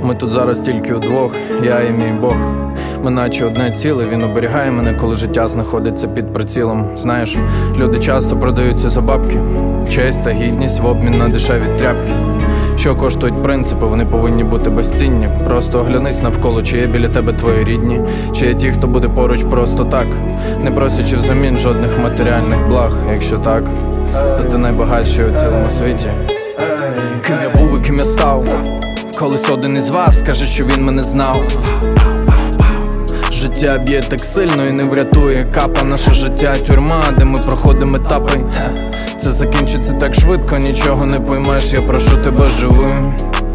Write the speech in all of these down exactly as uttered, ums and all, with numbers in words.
Ми тут зараз тільки удвох, я і мій Бог. Ми наче одне ціле, він оберігає мене, коли життя знаходиться під прицілом. Знаєш, люди часто продаються за бабки, честь та гідність в обмін на дешеві тряпки. Що коштують принципи, вони повинні бути безцінні. Просто оглянись навколо, чи є біля тебе твої рідні, чи є ті, хто буде поруч просто так, не просячи взамін жодних матеріальних благ. Якщо так, то ти найбагатший у цілому світі. Ким я був і ким я став, колись один із вас скаже, що він мене знав. Життя б'є так сильно і не врятує капа. Наше життя тюрма, де ми проходимо етапи. Це закінчиться так швидко, нічого не поймеш. Я прошу тебе живим.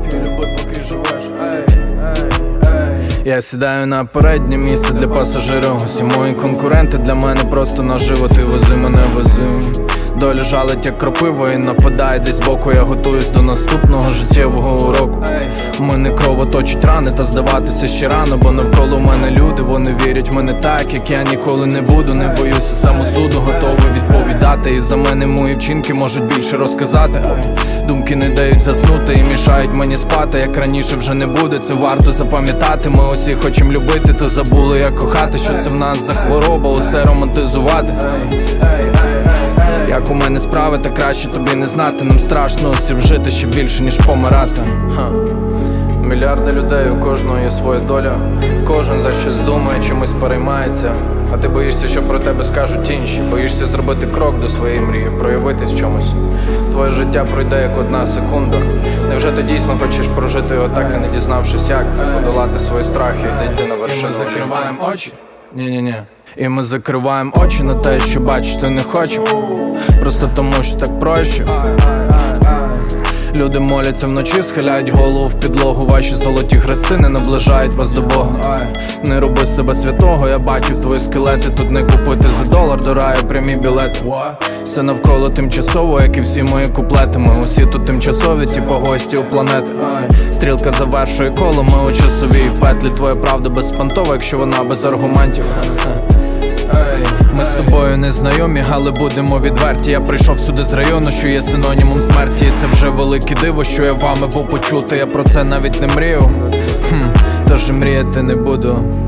Я сідаю на переднє місце для пасажирів. Усі мої конкуренти для мене просто наживо. Ти вози мене, вози. Доля жалить як кропиво і нападає десь збоку. Я готуюсь до наступного життєвого уроку. У мене кровоточить рани, та здаватися ще рано, бо навколо мене люди, вони вірять в мене так, як я ніколи не буду. Не боюся самосуду, готовий відповідати. І за мене мої вчинки можуть більше розказати. Думки не дають заснути і мішають мені спати. Як раніше вже не буде, це варто запам'ятати. Ми усі хочемо любити, та забули як кохати. Що це в нас за хвороба, усе романтизувати. Як у мене справи, та краще тобі не знати. Нам страшно усім жити ще більше, ніж помирати. Ха. Мільярди людей, у кожного є своя доля. Кожен за щось думає, чимось переймається. А ти боїшся, що про тебе скажуть інші. Боїшся зробити крок до своєї мрії, проявитись в чомусь. Твоє життя пройде як одна секунда. Невже ти дійсно хочеш прожити його так, і не дізнавшись як це? Подолати свої страхи і дійти на вершину. І ми закриваємо очі. Ні-ні-ні. І ми закриваємо очі на те, що бачити не хочемо. Просто тому, що так проще. Люди моляться вночі, схиляють голову в підлогу. Ваші золоті хрести не наближають вас до Бога. Не роби себе святого, я бачив твої скелети. Тут не купити за долар до раю прямі білети. Все навколо тимчасово, як і всі мої куплети. Ми усі тут тимчасові, типу гості у планети. Стрілка завершує коло, ми у часовій петлі. Твоя правда безпонтова, якщо вона без аргументів. Ми з тобою не знайомі, але будемо відверті. Я прийшов сюди з району, що є синонімом смерті. І це вже велике диво, що я вами був почути. Я про це навіть не мрію. Хм, тож мріяти не буду.